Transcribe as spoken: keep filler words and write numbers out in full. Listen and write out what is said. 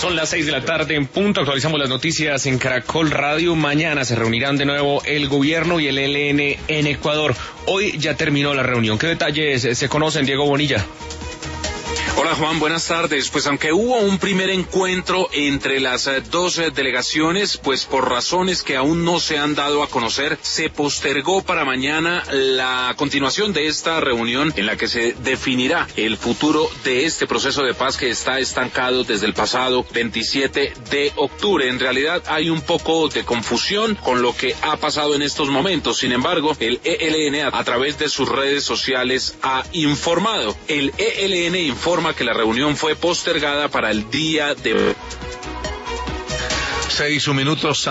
Son las seis de la tarde en punto, actualizamos las noticias en Caracol Radio. Mañana se reunirán de nuevo el gobierno y el E L N en Ecuador. Hoy ya terminó la reunión. ¿Qué detalles se conocen, Diego Bonilla? Hola Juan, buenas tardes. Pues aunque hubo un primer encuentro entre las dos delegaciones, pues por razones que aún no se han dado a conocer, se postergó para mañana la continuación de esta reunión en la que se definirá el futuro de este proceso de paz que está estancado desde el pasado veintisiete de octubre. En realidad hay un poco de confusión con lo que ha pasado en estos momentos. Sin embargo, el E L N a través de sus redes sociales ha informado. El E L N informa que la reunión fue postergada para el día de hoy. Seis minutos.